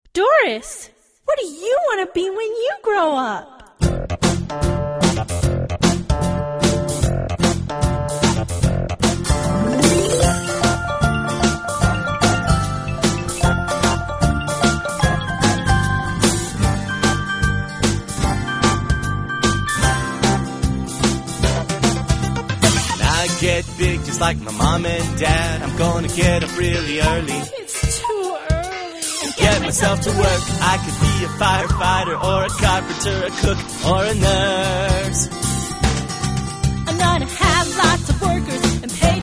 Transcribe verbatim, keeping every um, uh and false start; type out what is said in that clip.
Doris, what do you want to be when you grow up? Get big just like my mom and dad. I'm gonna get up really early. It's too early. And get myself to work. I could be a firefighter or a carpenter, a cook or a nurse. I'm gonna have lots of workers